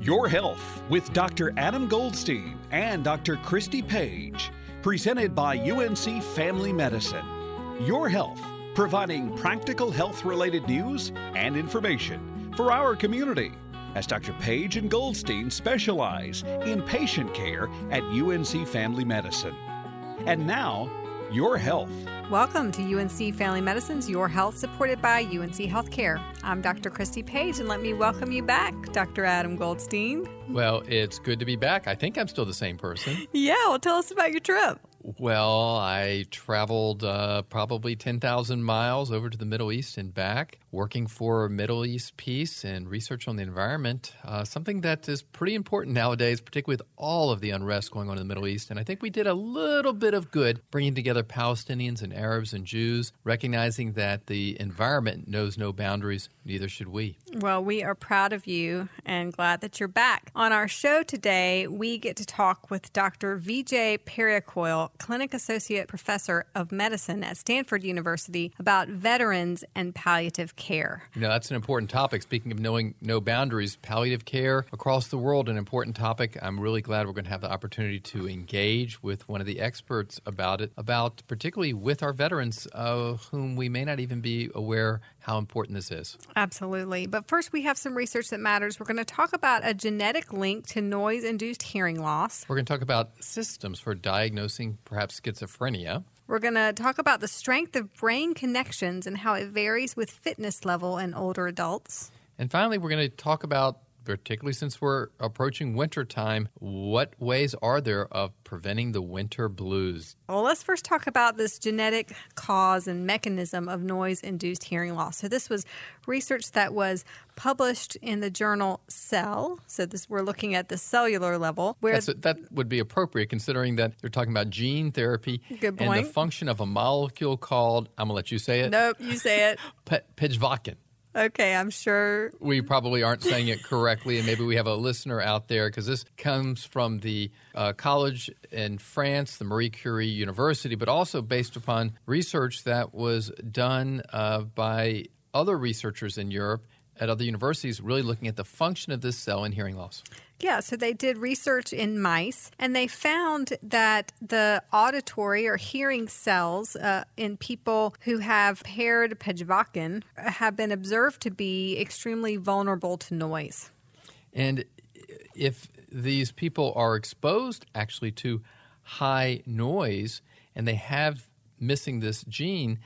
Your Health with Dr. Adam Goldstein and Dr. Christy Page, presented by UNC Family Medicine. Your Health, providing practical health-related news and information for our community, as Dr. Page and Goldstein specialize in patient care at UNC Family Medicine. And now, Your Health. Welcome to UNC Family Medicine's Your Health, supported by UNC Healthcare. I'm Dr. Christy Page, and let me welcome you back, Dr. Adam Goldstein. Well, it's good to be back. I think I'm still the same person. Yeah, well, tell us about your trip. Well, I traveled probably 10,000 miles over to the Middle East and back, working for Middle East peace and research on the environment, something that is pretty important nowadays, particularly with all of the unrest going on in the Middle East. And I think we did a little bit of good bringing together Palestinians and Arabs and Jews, recognizing that the environment knows no boundaries, neither should we. Well, we are proud of you and glad that you're back. On our show today, we get to talk with Dr. Vijay Periyakoil, Clinic Associate Professor of Medicine at Stanford University, about veterans and palliative care. You know, that's an important topic. Speaking of knowing no boundaries, palliative care across the world, an important topic. I'm really glad we're going to have the opportunity to engage with one of the experts about it, about particularly with our veterans, whom we may not even be aware how important this is. Absolutely. But first, we have some research that matters. We're going to talk about a genetic link to noise-induced hearing loss. We're going to talk about systems for diagnosing perhaps schizophrenia. We're going to talk about the strength of brain connections and how it varies with fitness level in older adults. And finally, we're going to talk about, particularly since we're approaching winter time, what ways are there of preventing the winter blues? Well, let's first talk about this genetic cause and mechanism of noise-induced hearing loss. So this was research that was published in the journal Cell. So we're looking at the cellular level. That would be appropriate considering that they're talking about gene therapy. Good point. And the function of a molecule called, I'm going to let you say it. Nope, you say it. Pijvakin. Okay, I'm sure. We probably aren't saying it correctly, and maybe we have a listener out there, because this comes from the college in France, the Marie Curie University, but also based upon research that was done by other researchers in Europe at other universities, really looking at the function of this cell in hearing loss. Yeah, so they did research in mice, and they found that the auditory or hearing cells in people who have paired Pijvakin have been observed to be extremely vulnerable to noise. And if these people are exposed actually to high noise and they have missing this gene,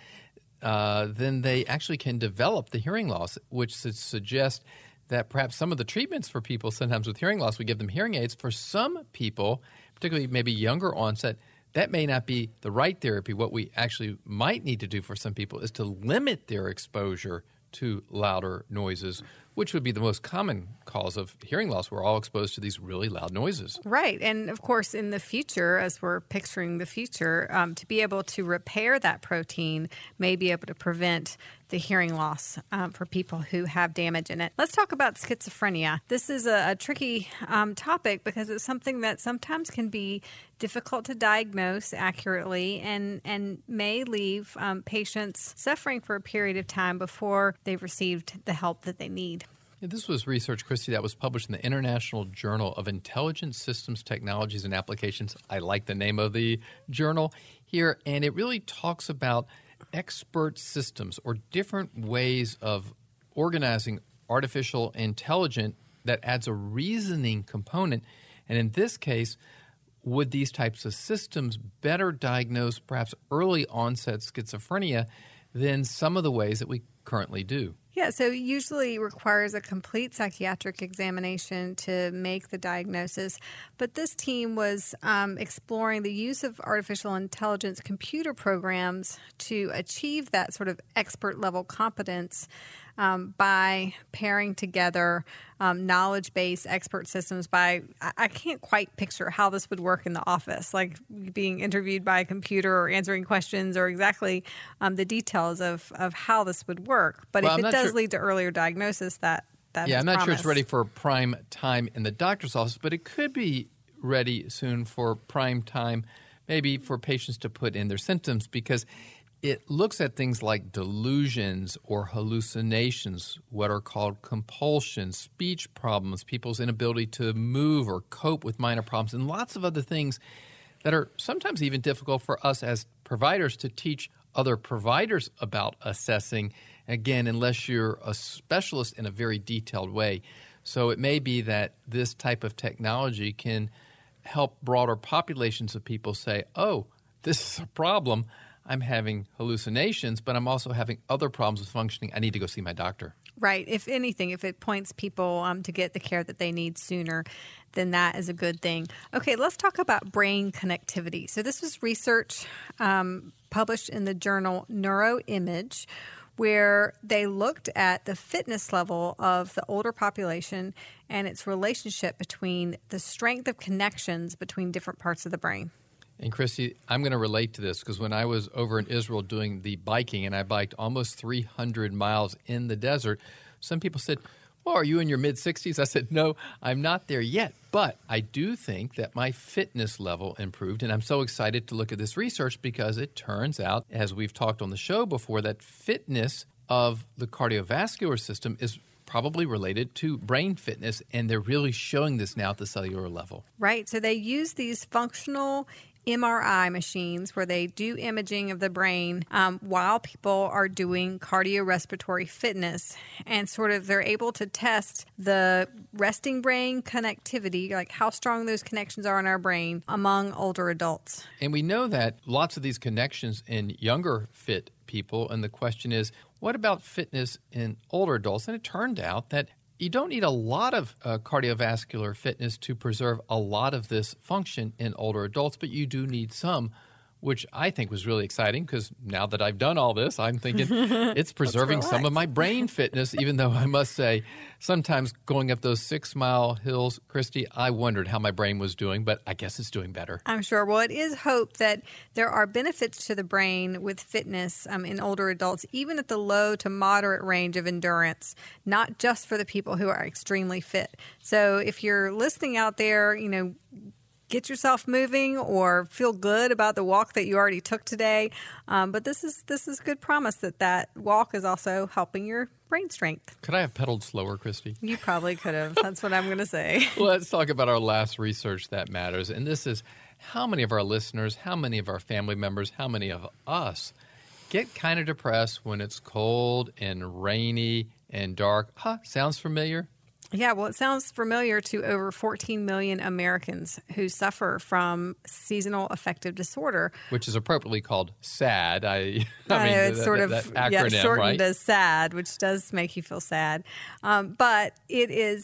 then they actually can develop the hearing loss, which suggests that perhaps some of the treatments for people sometimes with hearing loss, we give them hearing aids. For some people, particularly maybe younger onset, that may not be the right therapy. What we actually might need to do for some people is to limit their exposure to louder noises, which would be the most common cause of hearing loss. We're all exposed to these really loud noises. Right. And, of course, in the future, as we're picturing the future, to be able to repair that protein may be able to prevent the hearing loss for people who have damage in it. Let's talk about schizophrenia. This is a tricky topic because it's something that sometimes can be difficult to diagnose accurately and may leave patients suffering for a period of time before they've received the help that they need. Yeah, this was research, Christy, that was published in the International Journal of Intelligent Systems, Technologies, and Applications. I like the name of the journal here, and it really talks about expert systems or different ways of organizing artificial intelligence that adds a reasoning component. And in this case, would these types of systems better diagnose perhaps early onset schizophrenia than some of the ways that we currently do? Yeah, so usually it requires a complete psychiatric examination to make the diagnosis. But this team was exploring the use of artificial intelligence computer programs to achieve that sort of expert-level competence by pairing together knowledge-based expert systems I can't quite picture how this would work in the office, like being interviewed by a computer or answering questions or exactly the details of how this would work. But if it does lead to earlier diagnosis, that I'm not sure it's ready for prime time in the doctor's office, but it could be ready soon for prime time, maybe for patients to put in their symptoms, because it looks at things like delusions or hallucinations, what are called compulsions, speech problems, people's inability to move or cope with minor problems, and lots of other things that are sometimes even difficult for us as providers to teach other providers about assessing, again, unless you're a specialist in a very detailed way. So it may be that this type of technology can help broader populations of people say, oh, this is a problem. I'm having hallucinations, but I'm also having other problems with functioning. I need to go see my doctor. Right. If anything, if it points people to get the care that they need sooner, then that is a good thing. Okay, let's talk about brain connectivity. So this was research published in the journal Neuroimage, where they looked at the fitness level of the older population and its relationship between the strength of connections between different parts of the brain. And Christy, I'm going to relate to this because when I was over in Israel doing the biking, and I biked almost 300 miles in the desert, some people said, well, are you in your mid-60s? I said, no, I'm not there yet, but I do think that my fitness level improved, and I'm so excited to look at this research because it turns out, as we've talked on the show before, that fitness of the cardiovascular system is probably related to brain fitness, and they're really showing this now at the cellular level. Right. So they use these functional MRI machines where they do imaging of the brain while people are doing cardiorespiratory fitness, and sort of they're able to test the resting brain connectivity, like how strong those connections are in our brain among older adults. And we know that lots of these connections in younger fit people, and the question is, what about fitness in older adults? And it turned out that you don't need a lot of cardiovascular fitness to preserve a lot of this function in older adults, but you do need some, which I think was really exciting because now that I've done all this, I'm thinking it's preserving some of my brain fitness, even though I must say sometimes going up those 6-mile hills, Christy, I wondered how my brain was doing, but I guess it's doing better. I'm sure. Well, it is hope that there are benefits to the brain with fitness in older adults, even at the low to moderate range of endurance, not just for the people who are extremely fit. So if you're listening out there, get yourself moving or feel good about the walk that you already took today. But this is good promise that walk is also helping your brain strength. Could I have pedaled slower, Christy? You probably could have. That's what I'm going to say. Let's talk about our last research that matters. And this is how many of our listeners, how many of our family members, how many of us get kind of depressed when it's cold and rainy and dark. Sounds familiar? Yeah, well, it sounds familiar to over 14 million Americans who suffer from seasonal affective disorder, which is appropriately called SAD. I mean, it's that shortened acronym, right? as SAD, which does make you feel sad. But it is,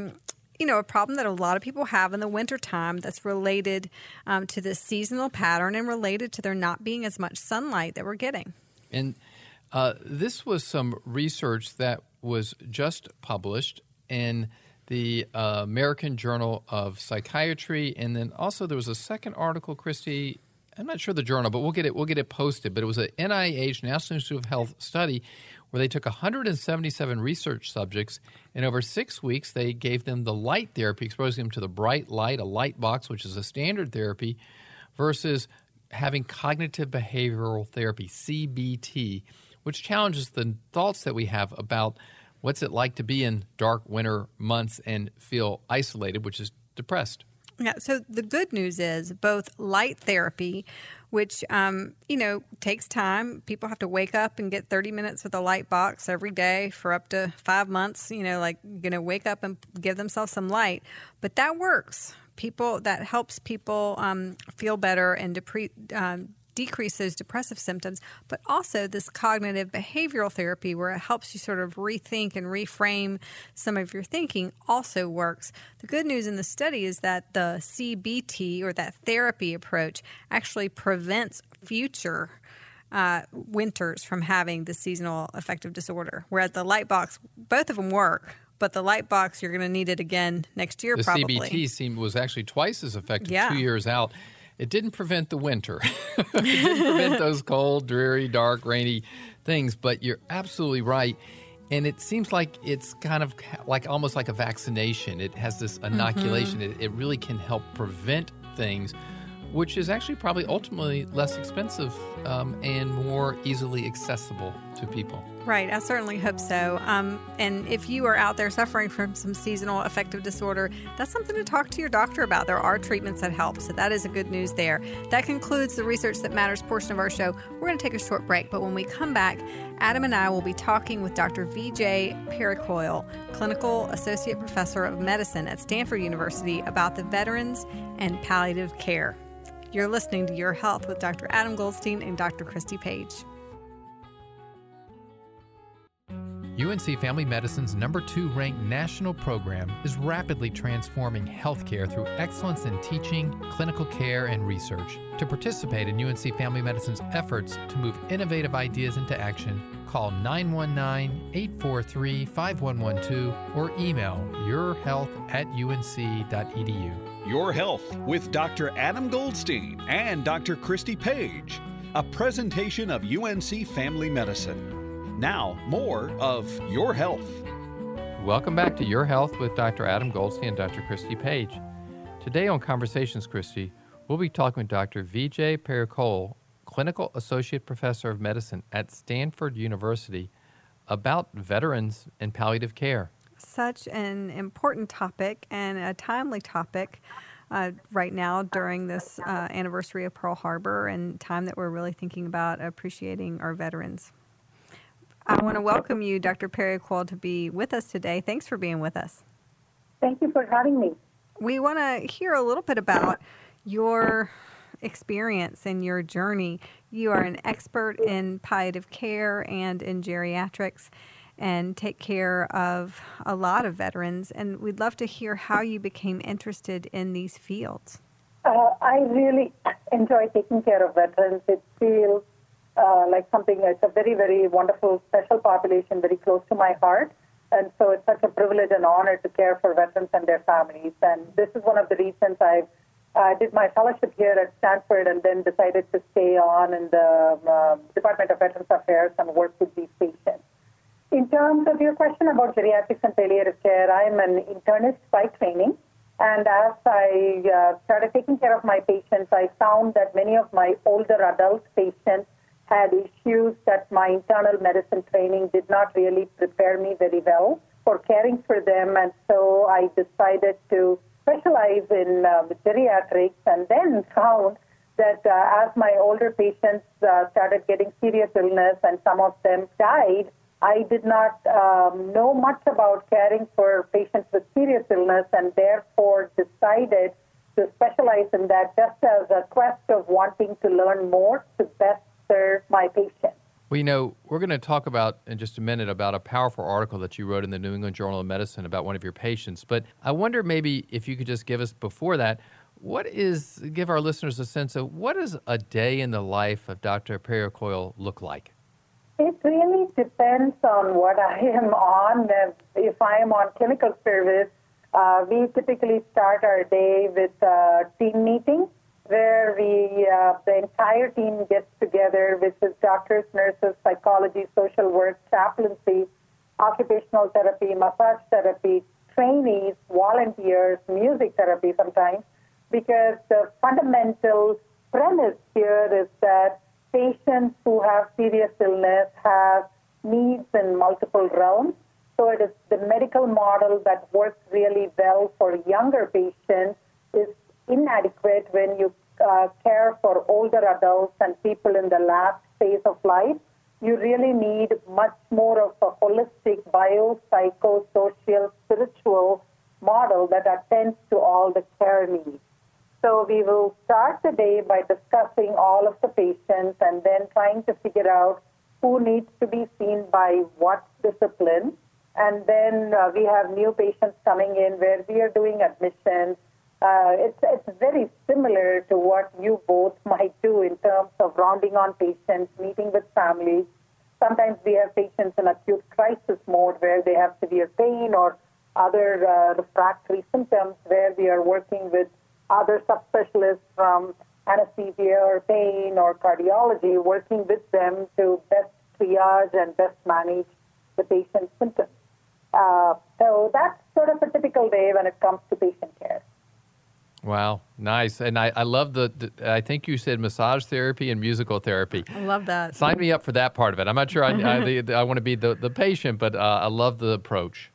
a problem that a lot of people have in the wintertime that's related to this seasonal pattern and related to there not being as much sunlight that we're getting. And this was some research that was just published in the American Journal of Psychiatry, and then also there was a second article, Christy. I'm not sure the journal, but we'll get it posted. But it was an NIH, National Institute of Health study, where they took 177 research subjects, and over 6 weeks they gave them the light therapy, exposing them to the bright light, a light box, which is a standard therapy, versus having cognitive behavioral therapy, CBT, which challenges the thoughts that we have about what's it like to be in dark winter months and feel isolated, which is depressed. Yeah, so the good news is both light therapy, which, takes time. People have to wake up and get 30 minutes with a light box every day for up to 5 months, wake up and give themselves some light. But that works. That helps people feel better and decrease those depressive symptoms, but also this cognitive behavioral therapy where it helps you sort of rethink and reframe some of your thinking also works. The good news in the study is that the CBT, or that therapy approach, actually prevents future winters from having the seasonal affective disorder, whereas the light box, both of them work. But the light box, you're going to need it again next year, probably. The CBT was actually twice as effective 2 years out. It didn't prevent the winter. It didn't prevent those cold, dreary, dark, rainy things, but you're absolutely right. And it seems like it's kind of like almost like a vaccination. It has this inoculation. It really can help prevent things which is actually probably ultimately less expensive and more easily accessible to people. Right, I certainly hope so. And if you are out there suffering from some seasonal affective disorder, that's something to talk to your doctor about. There are treatments that help, so that is a good news there. That concludes the Research That Matters portion of our show. We're going to take a short break, but when we come back, Adam and I will be talking with Dr. Vijay Parakoil, Clinical Associate Professor of Medicine at Stanford University, about the veterans and palliative care. You're listening to Your Health with Dr. Adam Goldstein and Dr. Christy Page. UNC Family Medicine's #2 ranked national program is rapidly transforming healthcare through excellence in teaching, clinical care, and research. To participate in UNC Family Medicine's efforts to move innovative ideas into action, call 919-843-5112 or email yourhealth@unc.edu. Your Health with Dr. Adam Goldstein and Dr. Christy Page, a presentation of UNC Family Medicine. Now, more of Your Health. Welcome back to Your Health with Dr. Adam Goldstein and Dr. Christy Page. Today on Conversations, Christy, we'll be talking with Dr. Vijay Parakoil, Clinical Associate Professor of Medicine at Stanford University, about veterans and palliative care. Such an important topic and a timely topic right now during this anniversary of Pearl Harbor and time that we're really thinking about appreciating our veterans. I want to welcome you, Dr. Parakoil, to be with us today. Thanks for being with us. Thank you for having me. We want to hear a little bit about your experience and your journey. You are an expert in palliative care and in geriatrics and take care of a lot of veterans, and we'd love to hear how you became interested in these fields. I really enjoy taking care of veterans. It feels like something that's a very, very wonderful, special population, very close to my heart. And so it's such a privilege and honor to care for veterans and their families. And this is one of the reasons I did my fellowship here at Stanford and then decided to stay on in the Department of Veterans Affairs and work with these patients. In terms of your question about geriatrics and palliative care, I'm an internist by training. And as I started taking care of my patients, I found that many of my older adult patients had issues that my internal medicine training did not really prepare me very well for caring for them. And so I decided to specialize in geriatrics, and then found that as my older patients started getting serious illness and some of them died, I did not know much about caring for patients with serious illness, and therefore decided to specialize in that just as a quest of wanting to learn more to best serve my patients. Well, we're going to talk about in just a minute about a powerful article that you wrote in the New England Journal of Medicine about one of your patients. But I wonder maybe if you could just give us before that, give our listeners a sense of what does a day in the life of Dr. Parakoil look like? It really depends on what I am on. If I am on clinical service, we typically start our day with a team meeting where the entire team gets together, which is doctors, nurses, psychology, social work, chaplaincy, occupational therapy, massage therapy, trainees, volunteers, music therapy sometimes, because the fundamental premise here is that patients who have serious illness have needs in multiple realms. So it is the medical model that works really well for younger patients is inadequate when you care for older adults and people in the last phase of life. You really need much more of a holistic bio-psychosocial spiritual model that attends to all the care needs. So we will start the day by discussing all of the patients and then trying to figure out who needs to be seen by what discipline. And then we have new patients coming in where we are doing admissions. It's very similar to what you both might do in terms of rounding on patients, meeting with families. Sometimes we have patients in acute crisis mode where they have severe pain or other refractory symptoms where we are working with other subspecialists from anesthesia or pain or cardiology, working with them to best triage and best manage the patient's symptoms. So that's sort of a typical day when it comes to patient care. Wow, nice. And I love I think you said massage therapy and musical therapy. I love that. Sign me up for that part of it. I'm not sure I want to be the patient, but I love the approach.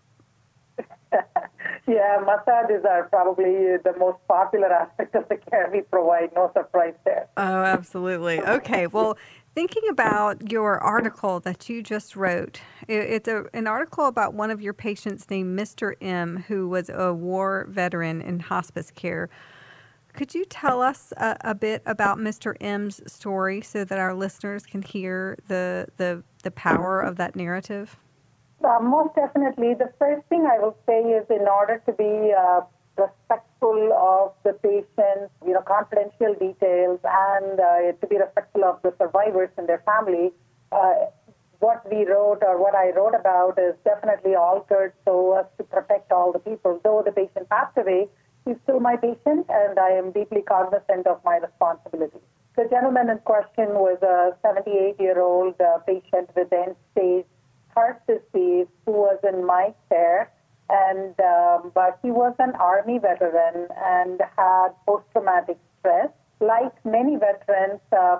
Yeah, massages are probably the most popular aspect of the care we provide. No surprise there. Oh, absolutely. Okay. Well, thinking about your article that you just wrote, it's an article about one of your patients named Mr. M, who was a war veteran in hospice care. Could you tell us a bit about Mr. M's story so that our listeners can hear the power of that narrative? Most definitely. The first thing I will say is, in order to be respectful of the patient's, confidential details, and to be respectful of the survivors and their family, what we wrote or what I wrote about is definitely altered so as to protect all the people. Though the patient passed away, he's still my patient, and I am deeply cognizant of my responsibility. The gentleman in question was a 78-year-old patient with end-stage heart disease who was in my care, and but he was an Army veteran and had post-traumatic stress. Like many veterans,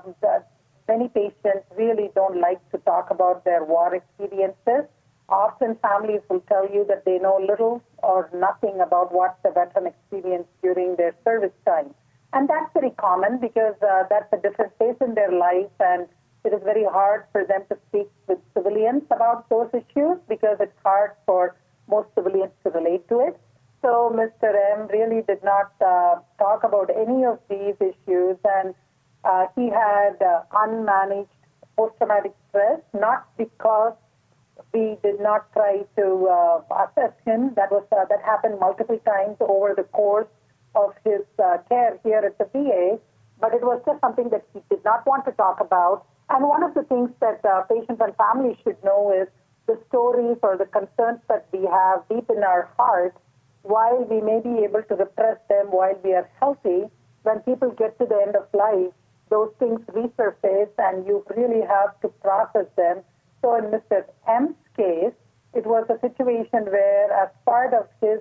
many patients really don't like to talk about their war experiences. Often families will tell you that they know little or nothing about what the veteran experienced during their service time. And that's very common because that's a different phase in their life, and it is very hard for them to speak with civilians about those issues because it's hard for most civilians to relate to it. So Mr. M really did not talk about any of these issues, and he had unmanaged post-traumatic stress, not because we did not try to assess him. That happened multiple times over the course of his care here at the VA, but it was just something that he did not want to talk about. And one of the things that patients and families should know is the stories or the concerns that we have deep in our heart, while we may be able to repress them while we are healthy, when people get to the end of life, those things resurface and you really have to process them. So in Mr. M's case, it was a situation where, as part of his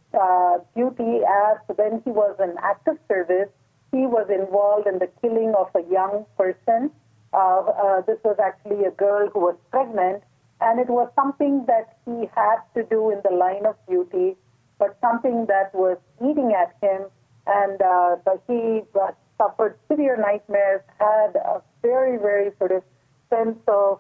duty as when he was in active service, he was involved in the killing of a young person. This was actually a girl who was pregnant, and it was something that he had to do in the line of duty, but something that was eating at him, and he suffered severe nightmares, had a very, very sort of sense of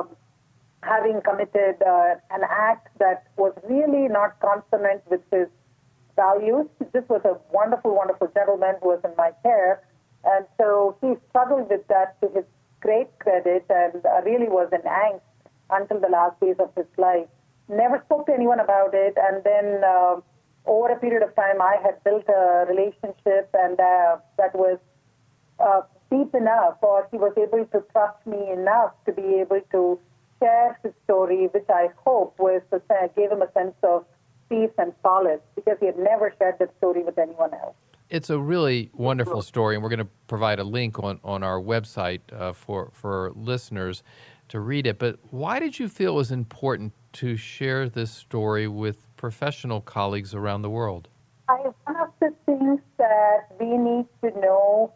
having committed an act that was really not consonant with his values. This was a wonderful, wonderful gentleman who was in my care, and so he struggled with that to his great credit and really was in angst until the last days of his life. Never spoke to anyone about it, and then over a period of time I had built a relationship, and that was deep enough, or he was able to trust me enough to be able to share his story, which I hope gave him a sense of peace and solace, because he had never shared that story with anyone else. It's a really wonderful story, and we're going to provide a link on our website for listeners to read it. But why did you feel it was important to share this story with professional colleagues around the world? One of the things that we need to know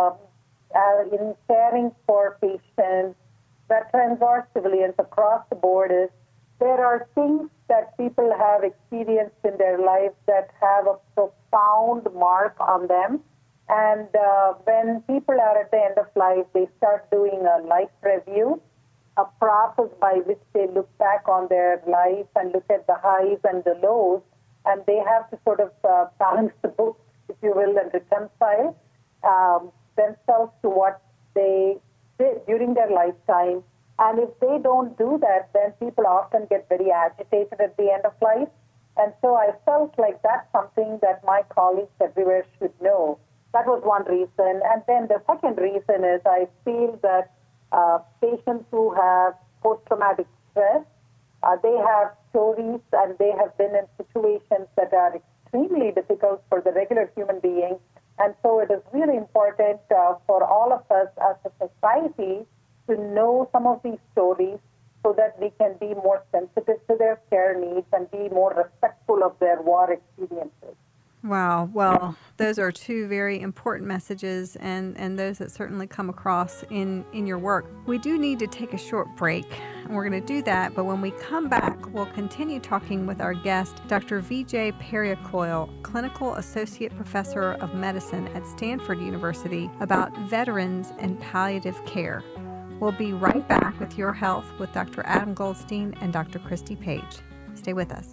in caring for patients, veterans or civilians across the board, is there are things that people have experienced in their lives that have a profound mark on them. And when people are at the end of life, they start doing a life review, a process by which they look back on their life and look at the highs and the lows, and they have to sort of balance the books, if you will, and reconcile themselves to what they did during their lifetime. And if they don't do that, then people often get very agitated at the end of life. And so I felt like that's something that my colleagues everywhere should know. That was one reason. And then the second reason is I feel that patients who have post-traumatic stress, they have stories and they have been in situations that are extremely difficult for the regular human being. And so it is really important for all of us as a society to know some of these stories so that we can be more sensitive to their care needs and be more respectful of their war experiences. Wow. Well, those are two very important messages and those that certainly come across in your work. We do need to take a short break, and we're going to do that. But when we come back, we'll continue talking with our guest, Dr. Vijay Periakoil, Clinical Associate Professor of Medicine at Stanford University, about veterans and palliative care. We'll be right back with Your Health with Dr. Adam Goldstein and Dr. Christy Page. Stay with us.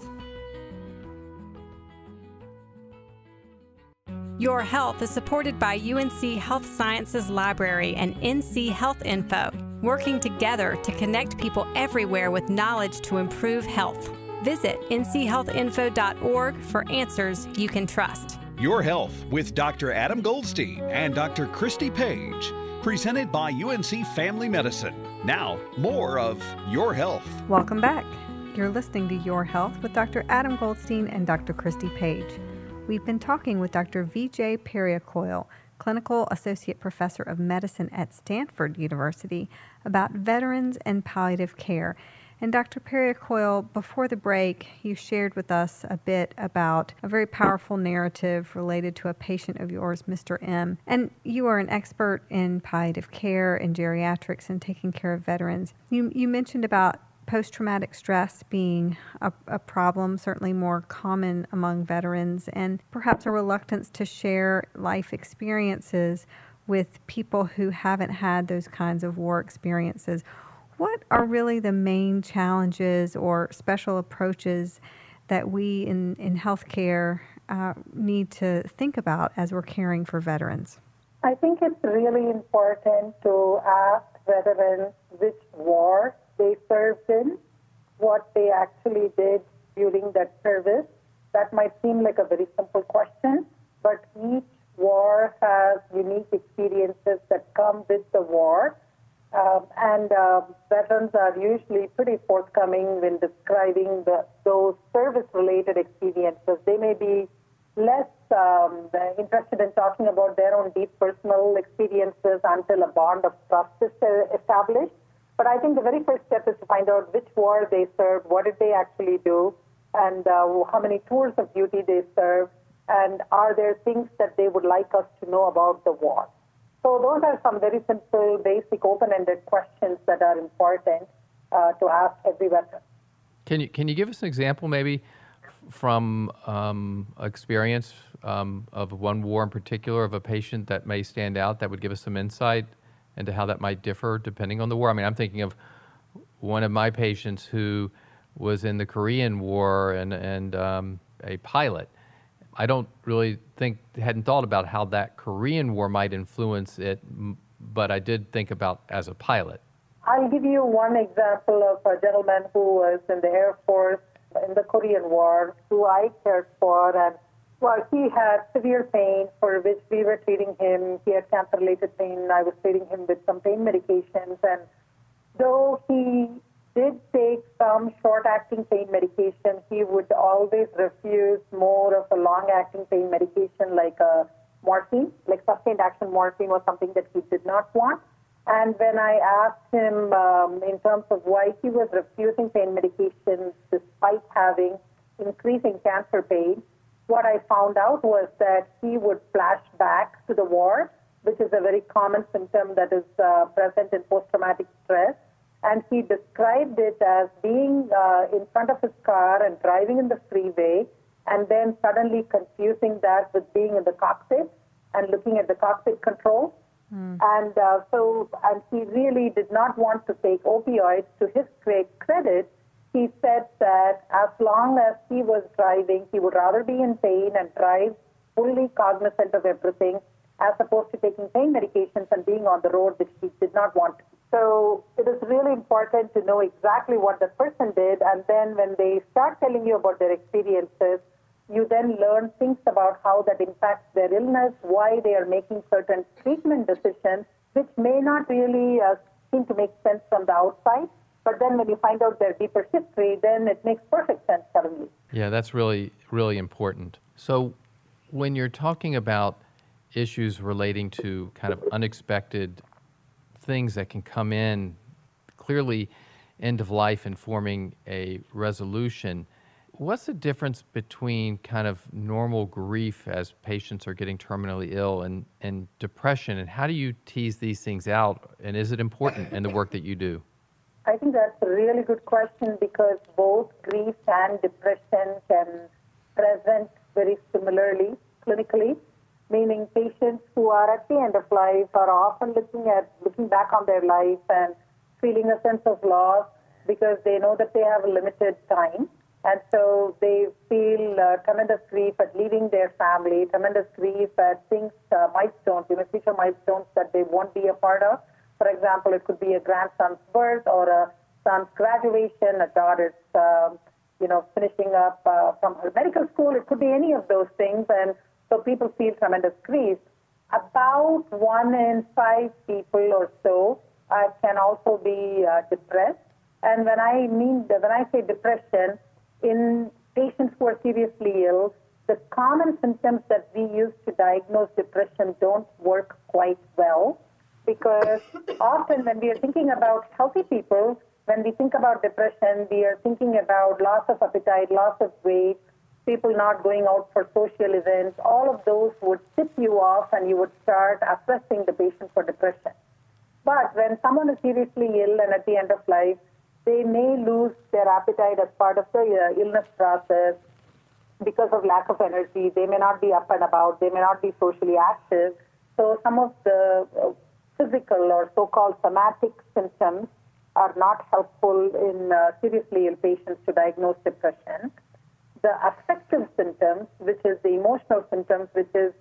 Your Health is supported by UNC Health Sciences Library and NC Health Info, working together to connect people everywhere with knowledge to improve health. Visit nchealthinfo.org for answers you can trust. Your Health with Dr. Adam Goldstein and Dr. Christy Page, presented by UNC Family Medicine. Now, more of Your Health. Welcome back. You're listening to Your Health with Dr. Adam Goldstein and Dr. Christy Page. We've been talking with Dr. Vijay Periakoil, Clinical Associate Professor of Medicine at Stanford University, about veterans and palliative care. And Dr. Periakoil, before the break, you shared with us a bit about a very powerful narrative related to a patient of yours, Mr. M. And you are an expert in palliative care and geriatrics and taking care of veterans. You mentioned about post-traumatic stress being a problem, certainly more common among veterans, and perhaps a reluctance to share life experiences with people who haven't had those kinds of war experiences. What are really the main challenges or special approaches that we in healthcare need to think about as we're caring for veterans? I think it's really important to ask veterans which war they served in, what they actually did during that service. That might seem like a very simple question, but each war has unique experiences that come with the war. Veterans are usually pretty forthcoming when describing those service-related experiences. They may be less interested in talking about their own deep personal experiences until a bond of trust is established. But I think the very first step is to find out which war they served, what did they actually do, and how many tours of duty they served, and are there things that they would like us to know about the war. So those are some very simple, basic, open-ended questions that are important to ask every veteran. Can you give us an example maybe from experience of one war in particular of a patient that may stand out that would give us some insight into how that might differ depending on the war? I mean, I'm thinking of one of my patients who was in the Korean War and a pilot. I don't really hadn't thought about how that Korean War might influence it, but I did think about as a pilot. I'll give you one example of a gentleman who was in the Air Force in the Korean War, who I cared for, and he had severe pain for which we were treating him. He had cancer-related pain. I was treating him with some pain medications, and though he did take some short-acting pain medication, he would always refuse more of a long-acting pain medication like morphine, like sustained-action morphine was something that he did not want. And when I asked him in terms of why he was refusing pain medications despite having increasing cancer pain, what I found out was that he would flash back to the war, which is a very common symptom that is present in post-traumatic stress. And he described it as being in front of his car and driving in the freeway, and then suddenly confusing that with being in the cockpit and looking at the cockpit controls. And he really did not want to take opioids. To his great credit, he said that as long as he was driving, he would rather be in pain and drive fully cognizant of everything as opposed to taking pain medications and being on the road, which he did not want to. So it is really important to know exactly what the person did, and then when they start telling you about their experiences, you then learn things about how that impacts their illness, why they are making certain treatment decisions, which may not really seem to make sense from the outside. But then when you find out their deeper history, then it makes perfect sense suddenly. Yeah, that's really, really important. So when you're talking about issues relating to kind of unexpected things that can come in, clearly end of life and forming a resolution, What's the difference between kind of normal grief as patients are getting terminally ill and depression, and how do you tease these things out, and is it important in the work that you do? I think that's a really good question because both grief and depression can present very similarly clinically, meaning patients who are at the end of life are often looking back on their life and feeling a sense of loss because they know that they have a limited time. And so they feel tremendous grief at leaving their family, tremendous grief at things, milestones, future milestones that they won't be a part of. For example, it could be a grandson's birth or a son's graduation, a daughter's, finishing up from her medical school. It could be any of those things. And so people feel tremendous grief. About 1 in 5 people or so can also be depressed. And when I say depression, in patients who are seriously ill, the common symptoms that we use to diagnose depression don't work quite well because often when we are thinking about healthy people, when we think about depression, we are thinking about loss of appetite, loss of weight, people not going out for social events. All of those would tip you off and you would start assessing the patient for depression. But when someone is seriously ill and at the end of life, they may lose their appetite as part of the illness process because of lack of energy. They may not be up and about. They may not be socially active. So some of the physical or so-called somatic symptoms are not helpful in seriously ill patients to diagnose depression. The affective symptoms, which is the emotional symptoms, which is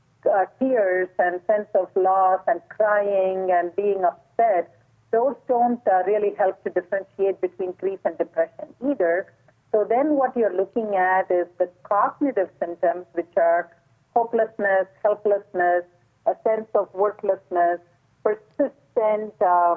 tears and sense of loss and crying and being upset, those don't really help to differentiate between grief and depression either. So then what you're looking at is the cognitive symptoms, which are hopelessness, helplessness, a sense of worthlessness, persistent,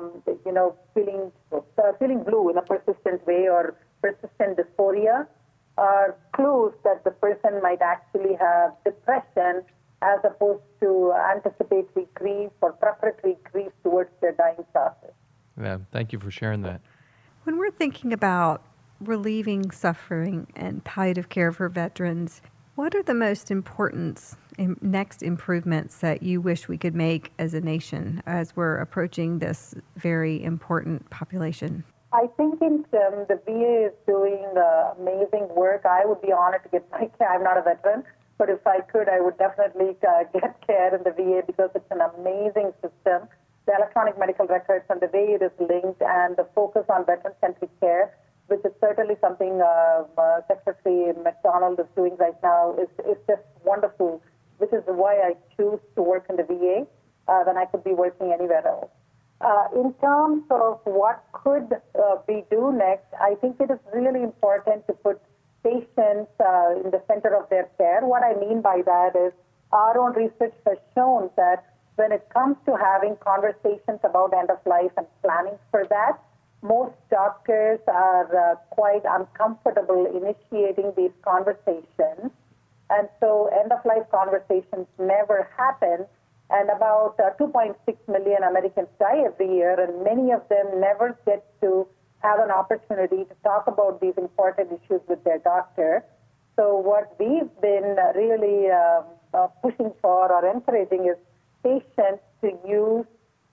feeling blue in a persistent way or persistent dysphoria, are clues that the person might actually have depression as opposed to anticipatory grief or preparatory grief towards their dying process. Yeah, thank you for sharing that. When we're thinking about relieving suffering and palliative care for veterans, what are the most important next improvements that you wish we could make as a nation as we're approaching this very important population? I think the VA is doing amazing work. I would be honored to get my care. I'm not a veteran, but if I could, I would definitely get care in the VA because it's an amazing system. The electronic medical records and the way it is linked and the focus on veteran-centric care, which is certainly something Secretary McDonald is doing right now, is just wonderful, which is why I choose to work in the VA when I could be working anywhere else. In terms of what could we do next, I think it is really important to put patients in the center of their care. What I mean by that is our own research has shown that when it comes to having conversations about end of life and planning for that, most doctors are quite uncomfortable initiating these conversations. And so end of life conversations never happen. And about 2.6 million Americans die every year, and many of them never get to have an opportunity to talk about these important issues with their doctor. So what we've been really pushing for or encouraging is patients to use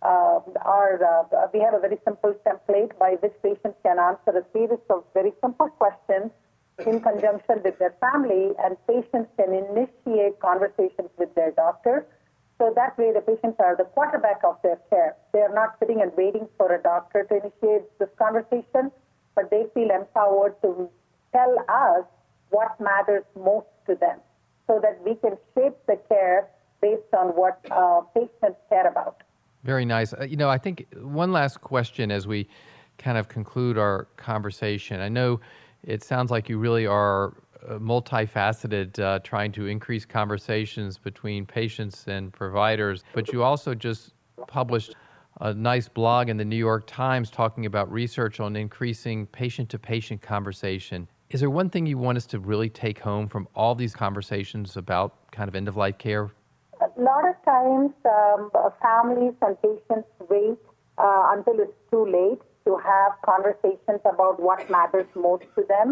we have a very simple template by which patients can answer a series of very simple questions in conjunction with their family, and patients can initiate conversations with their doctor. So that way the patients are the quarterback of their care. They are not sitting and waiting for a doctor to initiate this conversation, but they feel empowered to tell us what matters most to them so that we can shape the care based on what patients care about. Very nice. I think one last question as we kind of conclude our conversation. I know it sounds like you really are multifaceted, trying to increase conversations between patients and providers, but you also just published a nice blog in the New York Times talking about research on increasing patient-to-patient conversation. Is there one thing you want us to really take home from all these conversations about kind of end-of-life care? A lot of times, families and patients wait until it's too late to have conversations about what matters most to them.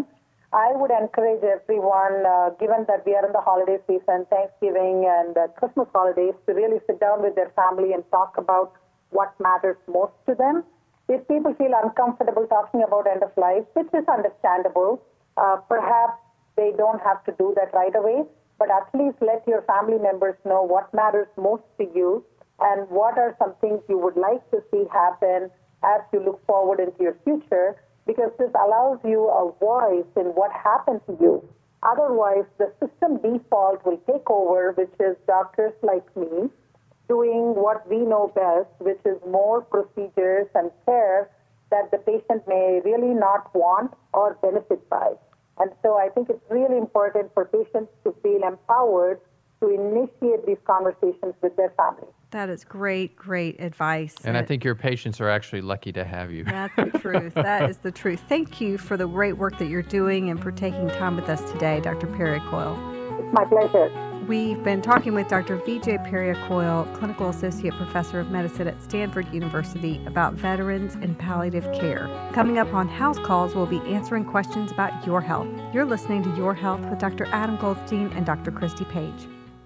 I would encourage everyone, given that we are in the holiday season, Thanksgiving and Christmas holidays, to really sit down with their family and talk about what matters most to them. If people feel uncomfortable talking about end of life, which is understandable, perhaps they don't have to do that right away, but at least let your family members know what matters most to you and what are some things you would like to see happen as you look forward into your future, because this allows you a voice in what happened to you. Otherwise, the system default will take over, which is doctors like me doing what we know best, which is more procedures and care that the patient may really not want or benefit by. And so I think it's really important for patients to feel empowered to initiate these conversations with their family. That is great advice. And I think your patients are actually lucky to have you. That's the truth. That is the truth. Thank you for the great work that you're doing and for taking time with us today, Dr. Periacoil. It's my pleasure. We've been talking with Dr. Vijay Periacoil, Clinical Associate Professor of Medicine at Stanford University, about veterans and palliative care. Coming up on House Calls, we'll be answering questions about your health. You're listening to Your Health with Dr. Adam Goldstein and Dr. Christy Page.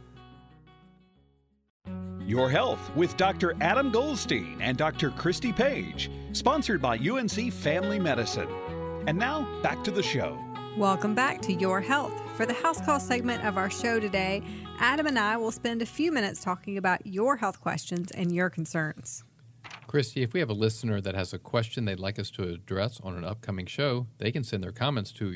Your Health with Dr. Adam Goldstein and Dr. Christy Page, sponsored by UNC Family Medicine. And now, back to the show. Welcome back to Your Health. For the House Call segment of our show today, Adam and I will spend a few minutes talking about your health questions and your concerns. Christy, if we have a listener that has a question they'd like us to address on an upcoming show, they can send their comments to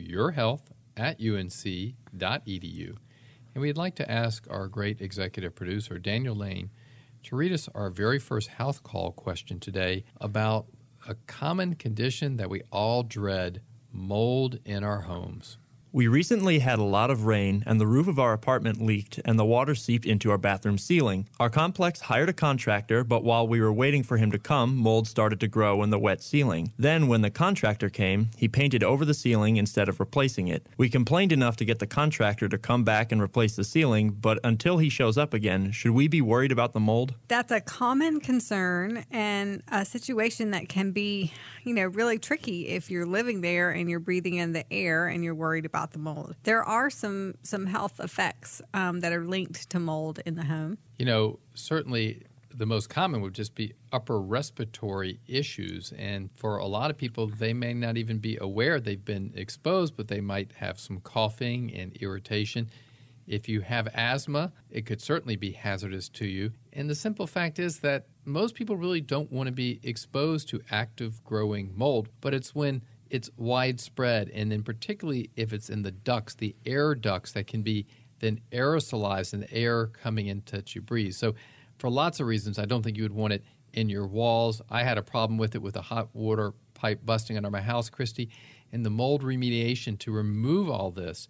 yourhealth@unc.edu. And we'd like to ask our great executive producer, Daniel Lane, to read us our very first House Call question today about a common condition that we all dread, mold in our homes. We recently had a lot of rain, and the roof of our apartment leaked, and the water seeped into our bathroom ceiling. Our complex hired a contractor, but while we were waiting for him to come, mold started to grow in the wet ceiling. Then, when the contractor came, he painted over the ceiling instead of replacing it. We complained enough to get the contractor to come back and replace the ceiling, but until he shows up again, should we be worried about the mold? That's a common concern and a situation that can be, really tricky if you're living there and you're breathing in the air and you're worried about the mold. There are some health effects that are linked to mold in the home. Certainly the most common would just be upper respiratory issues. And for a lot of people, they may not even be aware they've been exposed, but they might have some coughing and irritation. If you have asthma, it could certainly be hazardous to you. And the simple fact is that most people really don't want to be exposed to active growing mold, but it's when it's widespread, and then particularly if it's in the ducts, the air ducts that can be then aerosolized and the air coming in that you breathe. So for lots of reasons, I don't think you would want it in your walls. I had a problem with it with a hot water pipe busting under my house, Christy, and the mold remediation to remove all this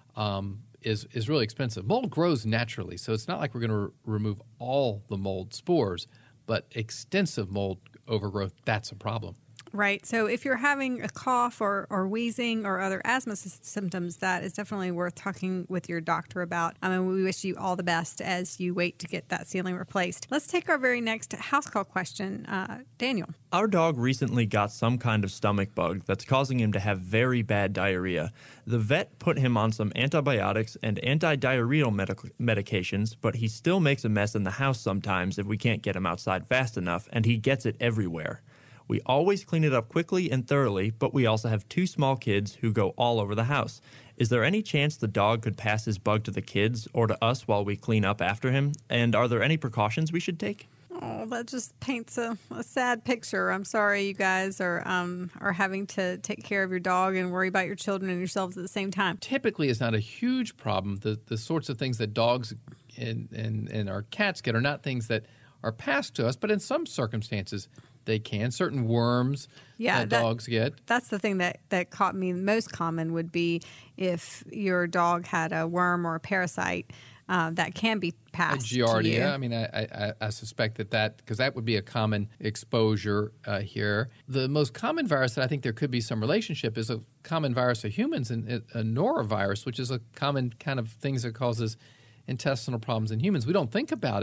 is really expensive. Mold grows naturally, so it's not like we're going to remove all the mold spores, but extensive mold overgrowth, that's a problem. Right. So if you're having a cough or wheezing or other asthma symptoms, that is definitely worth talking with your doctor about. We wish you all the best as you wait to get that ceiling replaced. Let's take our very next house call question. Daniel. Our dog recently got some kind of stomach bug that's causing him to have very bad diarrhea. The vet put him on some antibiotics and anti-diarrheal medications, but he still makes a mess in the house sometimes if we can't get him outside fast enough, and he gets it everywhere. We always clean it up quickly and thoroughly, but we also have 2 small kids who go all over the house. Is there any chance the dog could pass his bug to the kids or to us while we clean up after him? And are there any precautions we should take? Oh, that just paints a sad picture. I'm sorry you guys are having to take care of your dog and worry about your children and yourselves at the same time. Typically, it's not a huge problem. The sorts of things that dogs and our cats get are not things that are passed to us, but in some circumstances, they can. Certain worms that dogs get. That's the thing that caught me most common would be if your dog had a worm or a parasite that can be passed to you. Giardia. I suspect that because that would be a common exposure here. The most common virus that I think there could be some relationship is a common virus of humans, and a norovirus, which is a common kind of things that causes intestinal problems in humans. We don't think about it,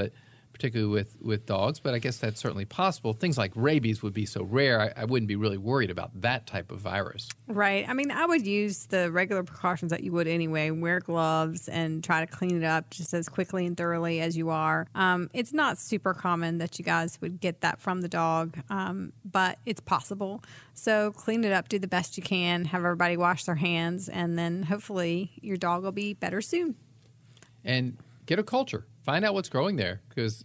particularly with dogs, but I guess that's certainly possible. Things like rabies would be so rare, I wouldn't be really worried about that type of virus. Right. I mean, I would use the regular precautions that you would anyway. Wear gloves and try to clean it up just as quickly and thoroughly as you are. It's not super common that you guys would get that from the dog, but it's possible. So clean it up, do the best you can, have everybody wash their hands, and then hopefully your dog will be better soon. And get a culture. Find out what's growing there, because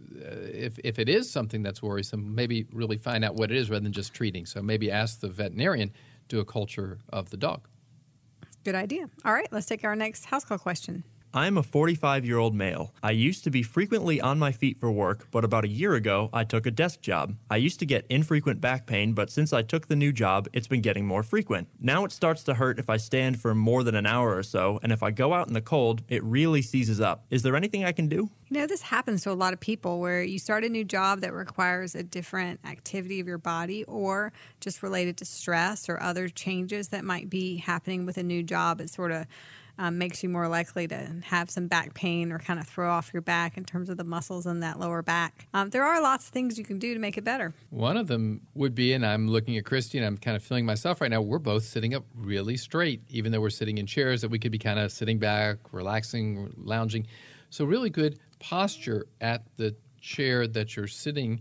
if it is something that's worrisome, maybe really find out what it is rather than just treating. So maybe ask the veterinarian, do a culture of the dog. Good idea. All right, let's take our next house call question. I'm a 45-year-old male. I used to be frequently on my feet for work, but about a year ago, I took a desk job. I used to get infrequent back pain, but since I took the new job, it's been getting more frequent. Now it starts to hurt if I stand for more than an hour or so, and if I go out in the cold, it really seizes up. Is there anything I can do? You know, this happens to a lot of people where you start a new job that requires a different activity of your body or just related to stress or other changes that might be happening with a new job. It sort of makes you more likely to have some back pain or kind of throw off your back in terms of the muscles in that lower back. There are lots of things you can do to make it better. One of them would be, and I'm looking at Christy and I'm kind of feeling myself right now, we're both sitting up really straight, even though we're sitting in chairs that we could be kind of sitting back, relaxing, lounging. So really good posture at the chair that you're sitting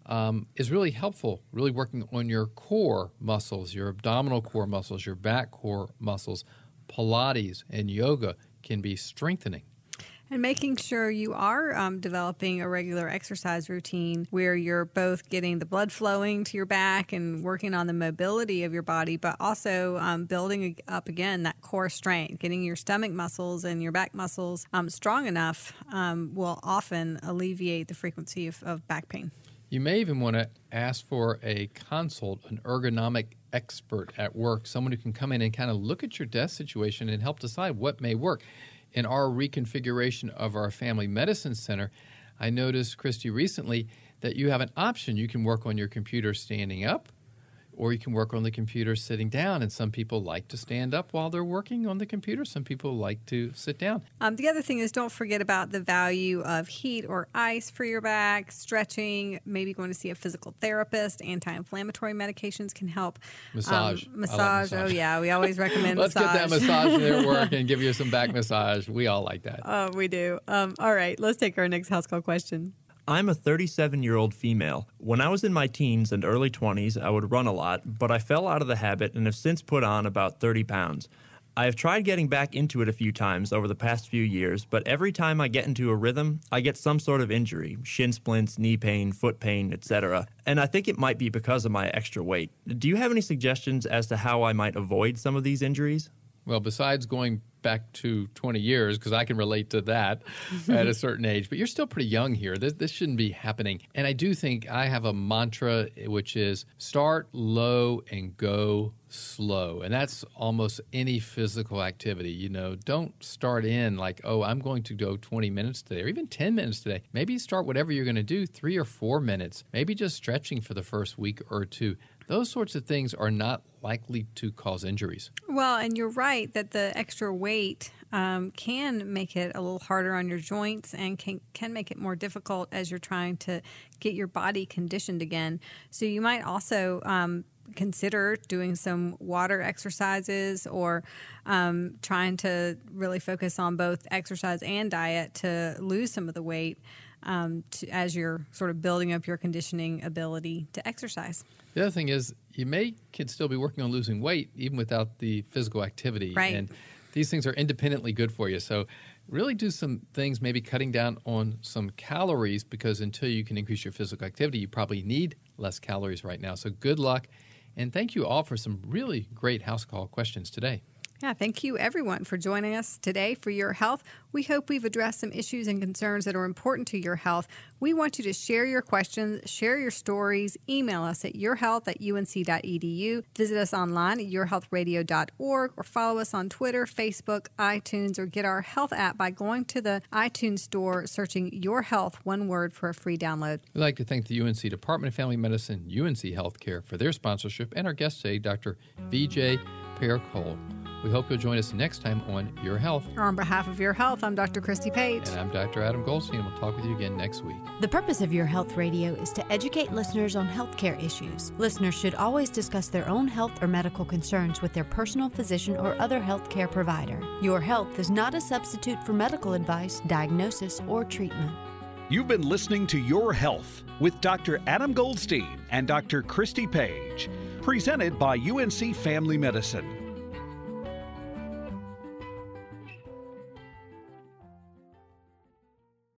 is really helpful, really working on your core muscles, your abdominal core muscles, your back core muscles. Pilates and yoga can be strengthening. And making sure you are developing a regular exercise routine where you're both getting the blood flowing to your back and working on the mobility of your body, but also building up, again, that core strength. Getting your stomach muscles and your back muscles strong enough will often alleviate the frequency of back pain. You may even want to ask for a consult, an ergonomic expert at work, someone who can come in and kind of look at your desk situation and help decide what may work. In our reconfiguration of our family medicine center, I noticed, Christy, recently that you have an option. You can work on your computer standing up, or you can work on the computer sitting down. And some people like to stand up while they're working on the computer. Some people like to sit down. The other thing is, don't forget about the value of heat or ice for your back, stretching, maybe going to see a physical therapist. Anti-inflammatory medications can help. Massage. Massage. Oh, yeah. We always recommend Let's massage. get that massage there at work and give you some back massage. We all like that. Oh, we do. All right. Let's take our next house call question. I'm a 37-year-old female. When I was in my teens and early 20s, I would run a lot, but I fell out of the habit and have since put on about 30 pounds. I have tried getting back into it a few times over the past few years, but every time I get into a rhythm, I get some sort of injury, shin splints, knee pain, foot pain, etc. And I think it might be because of my extra weight. Do you have any suggestions as to how I might avoid some of these injuries? Well, besides going back to 20 years, because I can relate to that at a certain age, but you're still pretty young here. This shouldn't be happening. And I do think I have a mantra, which is start low and go slow. And that's almost any physical activity. You know, don't start in like, oh, I'm going to go 20 minutes today or even 10 minutes today. Maybe start whatever you're going to do, 3 or 4 minutes, maybe just stretching for the first week or two. Those sorts of things are not likely to cause injuries. Well, and you're right that the extra weight can make it a little harder on your joints and can make it more difficult as you're trying to get your body conditioned again. So you might also consider doing some water exercises or trying to really focus on both exercise and diet to lose some of the weight as you're sort of building up your conditioning ability to exercise. The other thing is could still be working on losing weight even without the physical activity. Right. And these things are independently good for you. So really do some things, maybe cutting down on some calories, because until you can increase your physical activity, you probably need less calories right now. So good luck. And thank you all for some really great house call questions today. Yeah, thank you everyone for joining us today for Your Health. We hope we've addressed some issues and concerns that are important to your health. We want you to share your questions, share your stories, email us at yourhealth@unc.edu, visit us online at yourhealthradio.org, or follow us on Twitter, Facebook, iTunes, or get our health app by going to the iTunes store, searching Your Health, one word, for a free download. We'd like to thank the UNC Department of Family Medicine, UNC Healthcare, for their sponsorship, and our guest today, Dr. Vijay Perkal. We hope you'll join us next time on Your Health. On behalf of Your Health, I'm Dr. Christy Page. And I'm Dr. Adam Goldstein. We'll talk with you again next week. The purpose of Your Health Radio is to educate listeners on healthcare issues. Listeners should always discuss their own health or medical concerns with their personal physician or other healthcare provider. Your Health is not a substitute for medical advice, diagnosis, or treatment. You've been listening to Your Health with Dr. Adam Goldstein and Dr. Christy Page, presented by UNC Family Medicine.